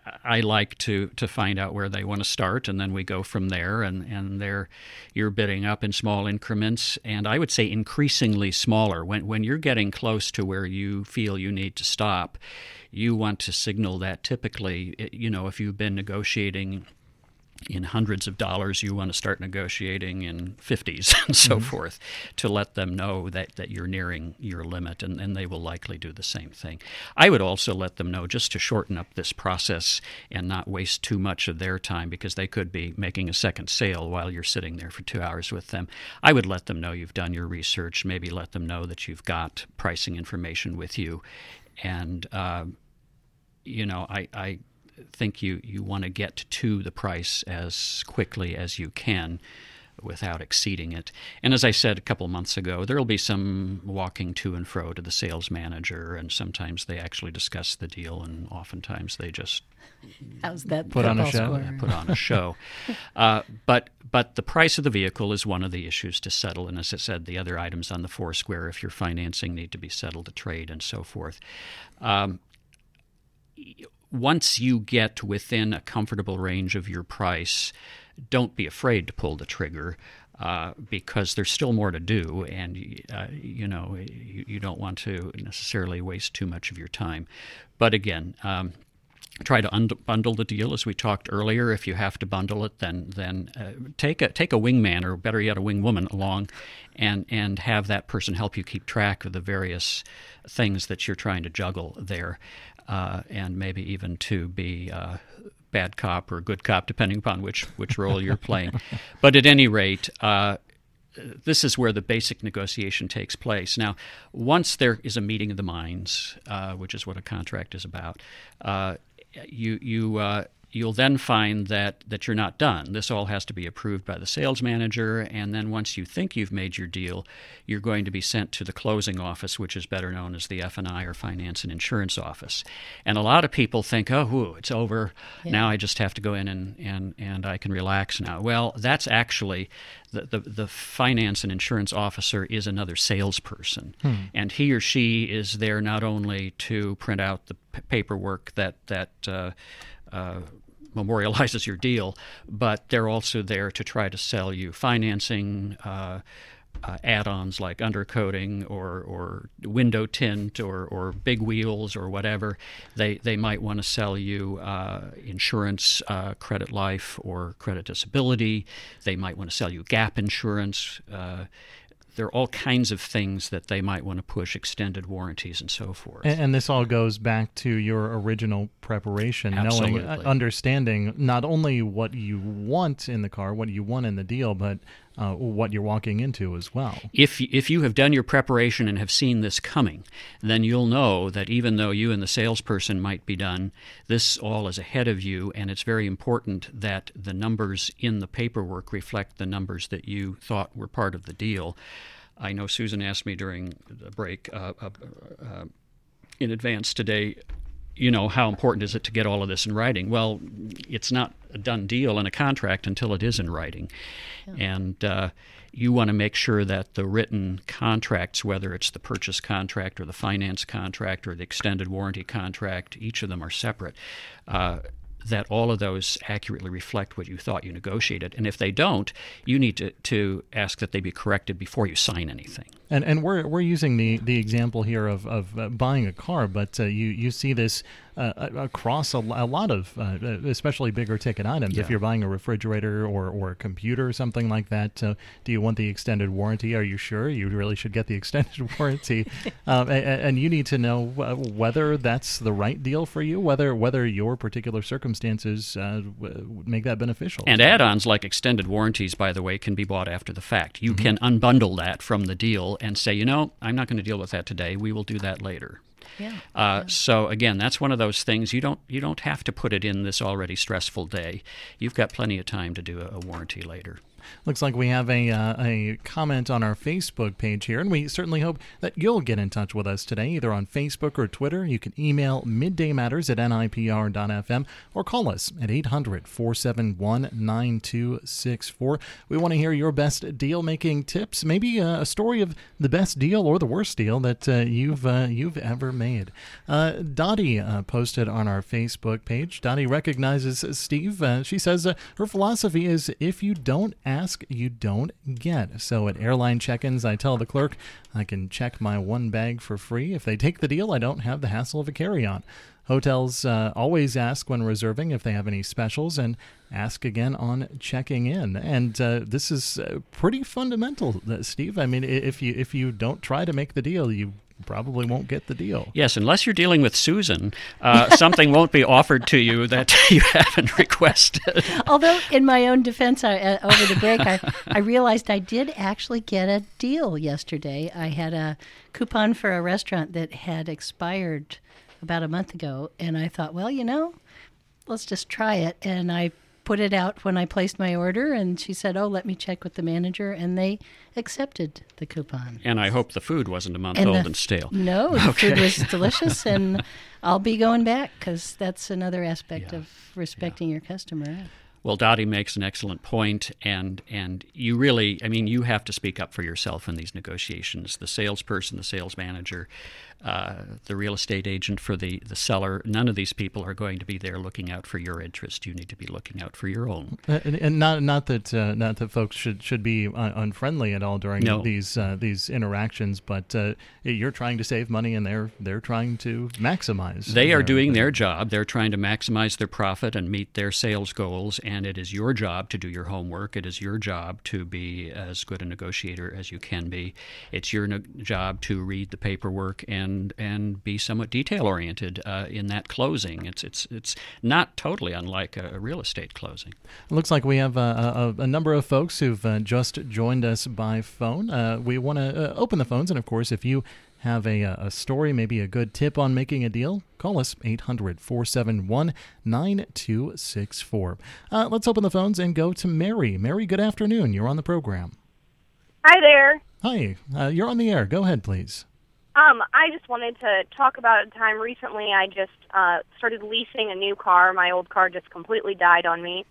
I like to, to find out where they want to start, and then we go from there, and, and they're, you're bidding up in small increments, and I would say increasingly smaller. When, when you're getting close to where you feel you need to stop, you want to signal that. Typically, you know, if you've been negotiating in hundreds of dollars, you want to start negotiating in fifties and so mm-hmm. forth, to let them know that, that you're nearing your limit, and, and they will likely do the same thing. I would also let them know, just to shorten up this process and not waste too much of their time, because they could be making a second sale while you're sitting there for two hours with them. I would let them know you've done your research, maybe let them know that you've got pricing information with you. And, uh, you know, I... I think you, you want to get to the price as quickly as you can without exceeding it. And as I said a couple months ago, there will be some walking to and fro to the sales manager, and sometimes they actually discuss the deal, and oftentimes they just How's that put on a show. Score? Put on a show. uh, but but the price of the vehicle is one of the issues to settle, and as I said, the other items on the four square, if you're financing, need to be settled to trade and so forth. Um, Once you get within a comfortable range of your price, don't be afraid to pull the trigger, uh, because there's still more to do, and uh, you know you, you don't want to necessarily waste too much of your time. But again, um, try to unbundle the deal, as we talked earlier. If you have to bundle it, then then uh, take a take a wingman, or better yet, a wingwoman along, and and have that person help you keep track of the various things that you're trying to juggle there. Uh, and maybe even to be uh, bad cop or good cop, depending upon which, which role you're playing. But at any rate, uh, this is where the basic negotiation takes place. Now, once there is a meeting of the minds, uh, which is what a contract is about, uh, you you uh, you'll then find that, that you're not done. This all has to be approved by the sales manager, and then once you think you've made your deal, you're going to be sent to the closing office, which is better known as the F and I or Finance and Insurance Office. And a lot of people think, oh, whew, it's over. Yeah. Now I just have to go in and, and, and I can relax now. Well, that's actually the, the, the Finance and Insurance Officer is another salesperson. Hmm. And he or she is there not only to print out the p- paperwork that, that uh, uh, memorializes your deal, but they're also there to try to sell you financing, uh, uh, add-ons like undercoating or, or window tint or, or big wheels or whatever. They they might want to sell you uh, insurance, uh, credit life or credit disability. They might want to sell you gap insurance. Uh, There are all kinds of things that they might want to push, extended warranties and so forth. And, and this all goes back to your original preparation, Absolutely. knowing, uh, understanding not only what you want in the car, what you want in the deal, but uh, what you're walking into as well. If, if you have done your preparation and have seen this coming, then you'll know that even though you and the salesperson might be done, this all is ahead of you, and it's very important that the numbers in the paperwork reflect the numbers that you thought were part of the deal. I know Susan asked me during the break uh, uh, uh, in advance today, you know, how important is it to get all of this in writing? Well, it's not a done deal in a contract until it is in writing. Yeah. And uh, you want to make sure that the written contracts, whether it's the purchase contract or the finance contract or the extended warranty contract, each of them are separate, uh, that all of those accurately reflect what you thought you negotiated. And if they don't, you need to, to ask that they be corrected before you sign anything. And and we're we're using the, the example here of, of uh, buying a car, but uh, you, you see this uh, across a, a lot of, uh, especially bigger ticket items. Yeah. If you're buying a refrigerator or, or a computer or something like that, uh, do you want the extended warranty? Are you sure? You really should get the extended warranty. um, and, and you need to know whether that's the right deal for you, whether whether your particular circumstances uh, make that beneficial. And add-ons like extended warranties, by the way, can be bought after the fact. You mm-hmm. can unbundle that from the deal and say, you know, I'm not going to deal with that today. We will do that later. Yeah. Uh, yeah. So again, that's one of those things you don't you don't have to put it in this already stressful day. You've got plenty of time to do a, a warranty later. Looks like we have a uh, a comment on our Facebook page here, and we certainly hope that you'll get in touch with us today, either on Facebook or Twitter. You can email middaymatters at N I P R dot F M or call us at eight hundred, four seven one, nine two six four. We want to hear your best deal-making tips, maybe a story of the best deal or the worst deal that uh, you've uh, you've ever made. Uh, Dottie uh, posted on our Facebook page. Dottie recognizes Steve. Uh, she says uh, her philosophy is if you don't ask, you don't get. So at airline check-ins, I tell the clerk I can check my one bag for free. If they take the deal, I don't have the hassle of a carry-on. Hotels uh, always ask when reserving if they have any specials and ask again on checking in. And uh, this is uh, pretty fundamental, uh, Steve. I mean, if you if you don't try to make the deal, you probably won't get the deal. Yes, unless you're dealing with Susan, uh, something won't be offered to you that you haven't requested. Although, in my own defense, I, uh, over the break, I, I realized I did actually get a deal yesterday. I had a coupon for a restaurant that had expired about a month ago, and I thought, well, you know, let's just try it. And I put it out when I placed my order, and she said, oh, let me check with the manager, and they accepted the coupon. And I hope the food wasn't a month and old the, and stale. No, the okay. food was delicious, and I'll be going back because that's another aspect yeah. of respecting yeah. your customer. Well, Dottie makes an excellent point, and and you really, I mean, you have to speak up for yourself in these negotiations. The salesperson, the sales manager, uh, the real estate agent for the, the seller, none of these people are going to be there looking out for your interest. You need to be looking out for your own. Uh, and, and not not that uh, not that folks should should be un- unfriendly at all during no. these uh, these interactions, but uh, you're trying to save money, and they're they're trying to maximize. They are their, doing their, their job. They're trying to maximize their profit and meet their sales goals. And it is your job to do your homework. It is your job to be as good a negotiator as you can be. It's your no- job to read the paperwork and and be somewhat detail-oriented uh, in that closing. It's it's it's not totally unlike a, a real estate closing. It looks like we have a, a, a number of folks who've uh, just joined us by phone. Uh, we want to uh, open the phones, and of course, if you have a, a story, maybe a good tip on making a deal, call us eight hundred, four seven one, nine two six four. Uh, let's open the phones and go to Mary. Mary, good afternoon. You're on the program. Hi there. Hi. Uh, you're on the air. Go ahead, please. Um, I just wanted to talk about a time recently. I just uh, started leasing a new car. My old car just completely died on me.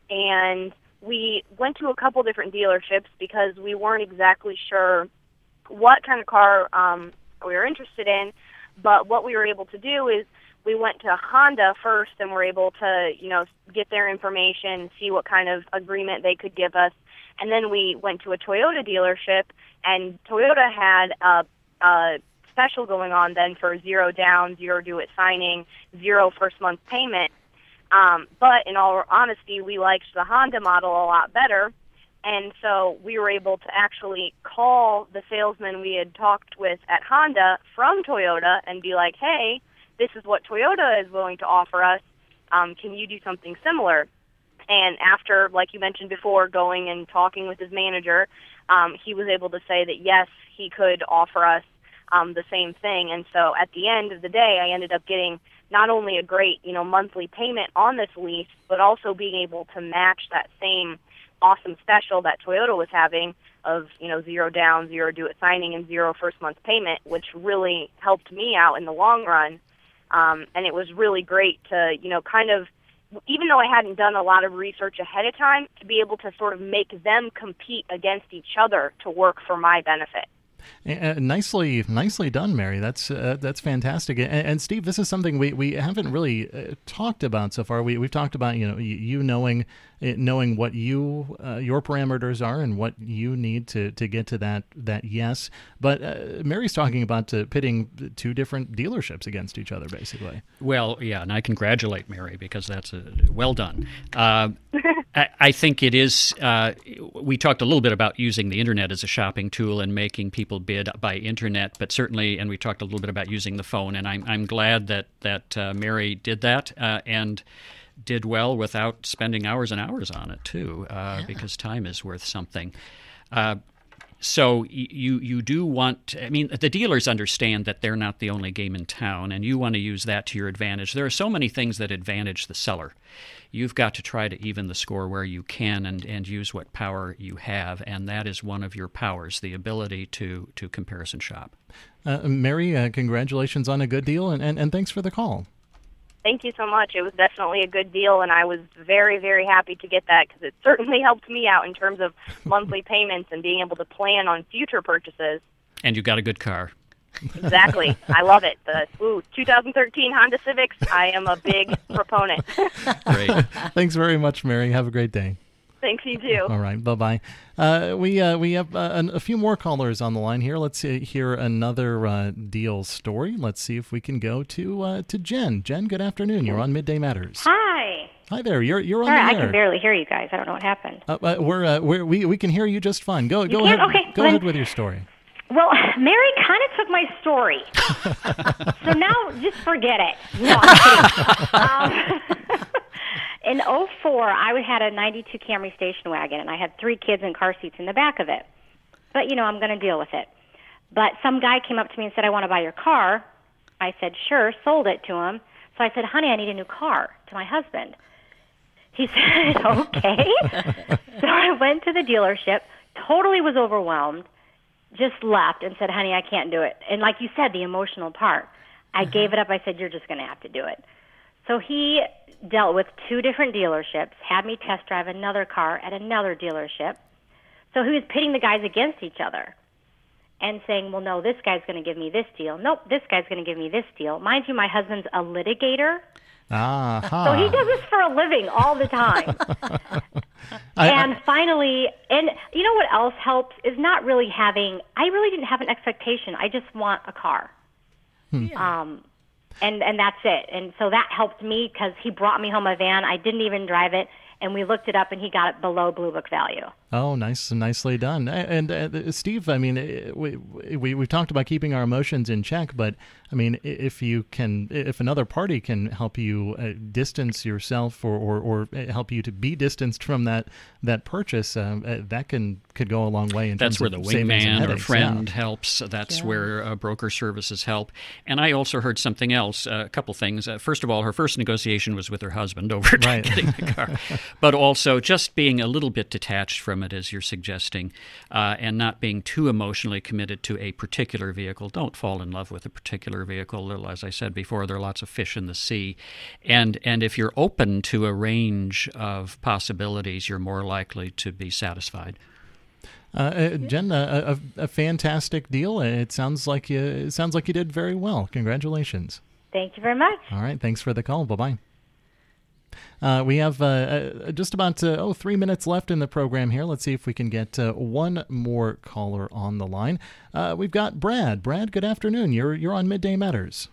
And we went to a couple different dealerships because we weren't exactly sure what kind of car um, we were interested in. But what we were able to do is we went to Honda first and were able to, you know, get their information, see what kind of agreement they could give us. And then we went to a Toyota dealership, and Toyota had a, a special going on then for zero down, zero do it signing, zero first month payment. Um, but in all honesty, we liked the Honda model a lot better. And so we were able to actually call the salesman we had talked with at Honda from Toyota and be like, hey, this is what Toyota is willing to offer us. Um, can you do something similar? And after, like you mentioned before, going and talking with his manager, um, he was able to say that, yes, he could offer us um, the same thing. And so at the end of the day, I ended up getting not only a great, you know, monthly payment on this lease, but also being able to match that same awesome special that Toyota was having of, you know, zero down, zero do it signing, and zero first month payment, which really helped me out in the long run. Um, and it was really great to, you know, kind of, even though I hadn't done a lot of research ahead of time, to be able to sort of make them compete against each other to work for my benefit. Uh, nicely, nicely done, Mary. That's uh, that's fantastic. And, and Steve, this is something we, we haven't really uh, talked about so far. We we've talked about you know you knowing knowing what you uh, your parameters are and what you need to, to get to that that yes. But uh, Mary's talking about uh, pitting two different dealerships against each other, basically. Well, yeah, and I congratulate Mary because that's a, well done. Uh, I, I think it is. Uh, we talked a little bit about using the internet as a shopping tool and making people bid by internet, but certainly, and we talked a little bit about using the phone. And I'm I'm glad that that uh, Mary did that uh, and did well without spending hours and hours on it too, uh, yeah. because time is worth something. Uh, So you you do want, I mean, the dealers understand that they're not the only game in town, and you want to use that to your advantage. There are so many things that advantage the seller. You've got to try to even the score where you can and, and use what power you have, and that is one of your powers, the ability to, to comparison shop. Uh, Mary, uh, congratulations on a good deal, and, and, and thanks for the call. Thank you so much. It was definitely a good deal, and I was very, very happy to get that because it certainly helped me out in terms of monthly payments and being able to plan on future purchases. And you got a good car. Exactly. I love it. The ooh, two thousand thirteen Honda Civics, I am a big proponent. Great. Thanks very much, Mary. Have a great day. Thanks, you too. All right, bye-bye. Uh, we uh, we have uh, a few more callers on the line here. Let's uh, hear another uh, deal story. Let's see if we can go to uh, to Jen. Jen, good afternoon. You're on Midday Matters. Hi. Hi there. You're you're on Sorry, the I air. can barely hear you guys. I don't know what happened. Uh, uh, we're, uh, we're we we can hear you just fine. Go You go can? ahead. Okay, Go then- ahead with your story. Well, Mary kind of took my story. So now just forget it. No, I'm kidding. Um, in oh four, I had a ninety-two Camry station wagon, and I had three kids in car seats in the back of it. But, you know, I'm going to deal with it. But some guy came up to me and said, I want to buy your car. I said, sure, sold it to him. So I said, honey, I need a new car, to my husband. He said, okay. So I went to the dealership, totally was overwhelmed, just left and said, honey, I can't do it. And like you said, the emotional part. I gave it up. I said, you're just going to have to do it. So he dealt with two different dealerships, had me test drive another car at another dealership. So he was pitting the guys against each other and saying, well, no, this guy's going to give me this deal. Nope, this guy's going to give me this deal. Mind you, my husband's a litigator. Ah, So he does this for a living all the time. I- and finally, and you know what else helps is not really having, I really didn't have an expectation. I just want a car. Hmm. Um, and, and that's it. And so that helped me because he brought me home a van. I didn't even drive it. And we looked it up, and he got it below Blue Book value. Oh, nice, nicely done. And uh, Steve, I mean, we, we we've talked about keeping our emotions in check, but I mean, if you can, if another party can help you uh, distance yourself, or, or or help you to be distanced from that that purchase, uh, uh, that can could go a long way. In That's terms where of the savings and wingman or headaches. friend Yeah. helps. That's Yeah. where uh, broker services help. And I also heard something else. Uh, a couple things. Uh, first of all, her first negotiation was with her husband over Right. getting the car, but also just being a little bit detached from it, as you're suggesting, uh, and not being too emotionally committed to a particular vehicle. Don't fall in love with a particular vehicle. There- As I said before, there are lots of fish in the sea. And, and if you're open to a range of possibilities, you're more likely to be satisfied. Uh, uh, Jen, uh, a, a fantastic deal. It sounds like you. It sounds like you did very well. Congratulations. Thank you very much. All right. Thanks for the call. Bye bye. Uh, we have uh, uh, just about uh, oh three minutes left in the program here. Let's see if we can get uh, one more caller on the line. Uh, we've got Brad. Brad, good afternoon. You're you're on Midday Matters.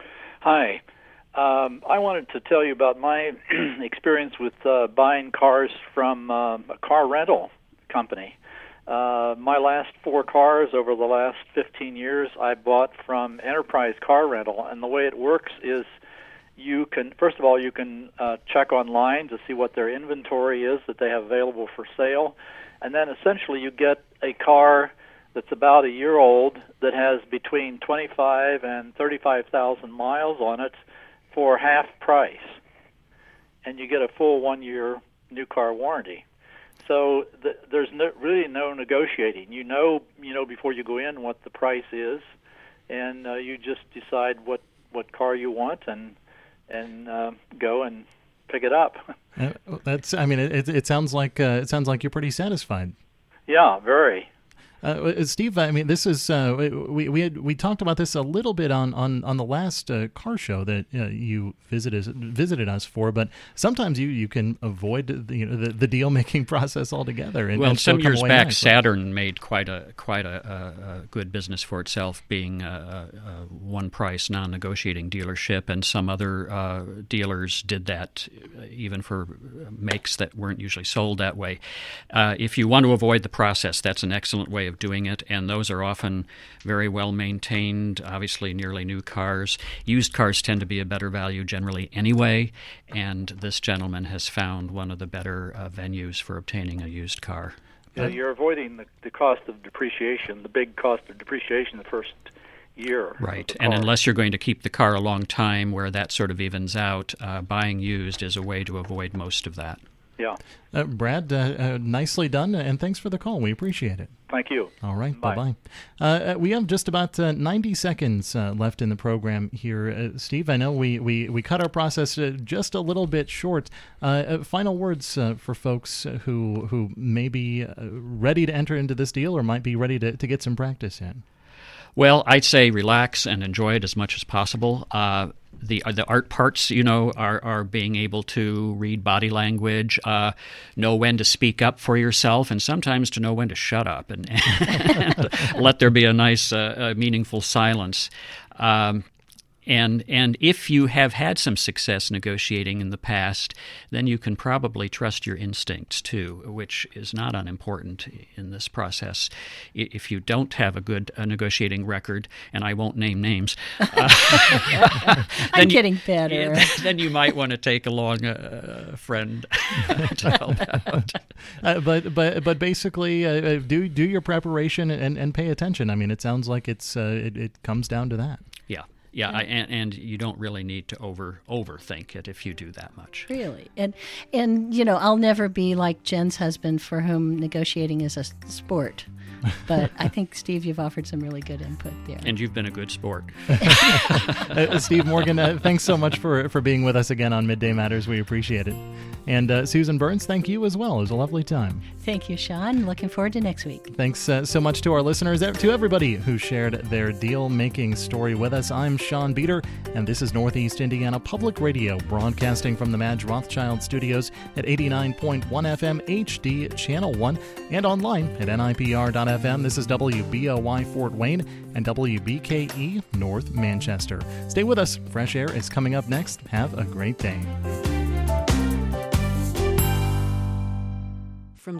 Hi. Um, I wanted to tell you about my experience with uh, buying cars from uh, a car rental company. Uh, my last four cars over the last fifteen years I bought from Enterprise Car Rental, and the way it works is you can, first of all, you can uh, check online to see what their inventory is that they have available for sale, and then essentially you get a car that's about a year old that has between twenty-five and thirty-five thousand miles on it for half price, and you get a full one-year new car warranty. So th- there's no, really no negotiating. You know, you know before you go in what the price is, and uh, you just decide what, what car you want and and uh, go and pick it up. Uh, that's. I mean, it, it sounds like uh, it sounds like you're pretty satisfied. Yeah, very. Uh, Steve, I mean, this is uh, we we had we talked about this a little bit on on, on the last uh, car show that uh, you visited visited us for, but sometimes you, you can avoid the, you know the, the deal making process altogether. And, well, and still some come years away back, nice. Saturn made quite a quite a, a, a good business for itself, being a, a one price non-negotiating dealership, and some other uh, dealers did that even for makes that weren't usually sold that way. Uh, if you want to avoid the process, that's an excellent way of doing it, and those are often very well maintained, obviously nearly new cars. Used cars tend to be a better value generally anyway, and this gentleman has found one of the better uh, venues for obtaining a used car. Yeah, you're avoiding the, the cost of depreciation, the big cost of depreciation the first year. Right, and unless you're going to keep the car a long time where that sort of evens out, uh, buying used is a way to avoid most of that. Yeah. Uh, Brad, uh, uh, nicely done, and thanks for the call. We appreciate it. Thank you. All right, Bye. bye-bye. Uh, we have just about uh, ninety seconds uh, left in the program here. Uh, Steve, I know we, we, we cut our process uh, just a little bit short. Uh, uh, final words uh, for folks who who may be uh, ready to enter into this deal or might be ready to, to get some practice in. Well, I'd say relax and enjoy it as much as possible. Uh, the the art parts, you know, are, are being able to read body language, uh, know when to speak up for yourself, and sometimes to know when to shut up and, and let there be a nice, uh, uh, meaningful silence. Um, And and if you have had some success negotiating in the past, then you can probably trust your instincts too, which is not unimportant in this process. If you don't have a good uh, negotiating record, and I won't name names, uh, I'm then getting you, better. yeah, then you might want to take along a, a friend to help out. Uh, but but but basically, uh, do do your preparation and, and pay attention. I mean, it sounds like it's uh, it, it comes down to that. Yeah. Yeah, I, and, and you don't really need to over overthink it if you do that much. Really, and and you know, I'll never be like Jen's husband, for whom negotiating is a sport. But I think, Steve, you've offered some really good input there. And you've been a good sport. uh, Steve Morgan, uh, thanks so much for, for being with us again on Midday Matters. We appreciate it. And uh, Susan Burns, thank you as well. It was a lovely time. Thank you, Sean. Looking forward to next week. Thanks uh, so much to our listeners, to everybody who shared their deal-making story with us. I'm Sean Beater, and this is Northeast Indiana Public Radio, broadcasting from the Madge Rothschild Studios at eighty-nine point one F M H D Channel one and online at N I P R dot F M. This is W B O Y Fort Wayne and W B K E North Manchester. Stay with us. Fresh Air is coming up next. Have a great day.